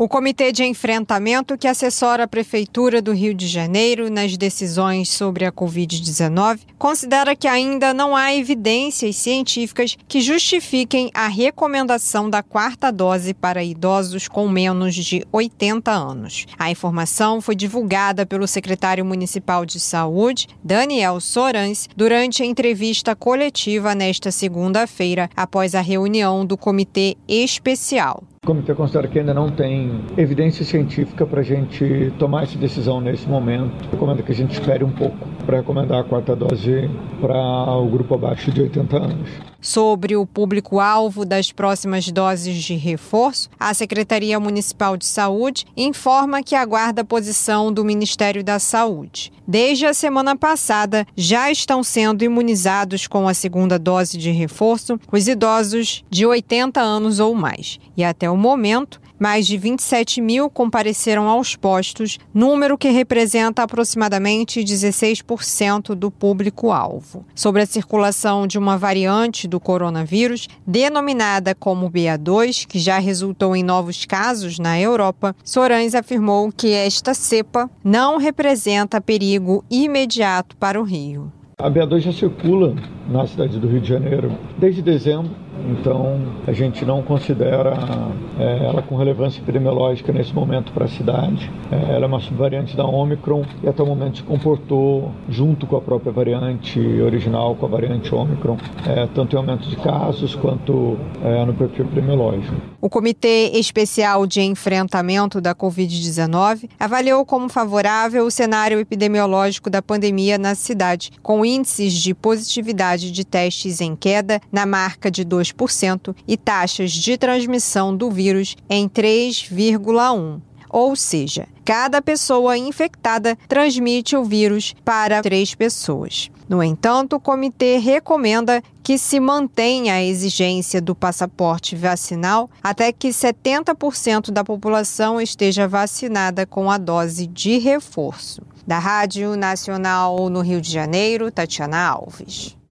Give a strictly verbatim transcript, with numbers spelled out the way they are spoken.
O Comitê de Enfrentamento, que assessora a Prefeitura do Rio de Janeiro nas decisões sobre a covid dezenove, considera que ainda não há evidências científicas que justifiquem a recomendação da quarta dose para idosos com menos de oitenta anos. A informação foi divulgada pelo secretário municipal de Saúde, Daniel Sorans, durante a entrevista coletiva nesta segunda-feira, após a reunião do Comitê Especial. O comitê considera que ainda não tem evidência científica para a gente tomar essa decisão nesse momento. Recomenda que a gente espere um pouco para recomendar a quarta dose para o grupo abaixo de oitenta anos. Sobre o público-alvo das próximas doses de reforço, a Secretaria Municipal de Saúde informa que aguarda a posição do Ministério da Saúde. Desde a semana passada, já estão sendo imunizados com a segunda dose de reforço os idosos de oitenta anos ou mais. E até o momento, mais de vinte e sete mil compareceram aos postos, número que representa aproximadamente dezesseis por cento do público-alvo. Sobre a circulação de uma variante do coronavírus, denominada como B A dois, que já resultou em novos casos na Europa, Sorans afirmou que esta cepa não representa perigo imediato para o Rio. A B A dois já circula na cidade do Rio de Janeiro desde dezembro, então a gente não considera é, ela com relevância epidemiológica nesse momento para a cidade. É, ela é uma subvariante da Ômicron e até o momento se comportou junto com a própria variante original, com a variante Ômicron, é, tanto em aumento de casos quanto é, no perfil epidemiológico. O Comitê Especial de Enfrentamento da covid dezenove avaliou como favorável o cenário epidemiológico da pandemia na cidade, com índices de positividade de testes em queda na marca de dois por cento e taxas de transmissão do vírus em três vírgula um. Ou seja, cada pessoa infectada transmite o vírus para três pessoas. No entanto, o comitê recomenda que se mantenha a exigência do passaporte vacinal até que setenta por cento da população esteja vacinada com a dose de reforço. Da Rádio Nacional no Rio de Janeiro, Tatiana Alves.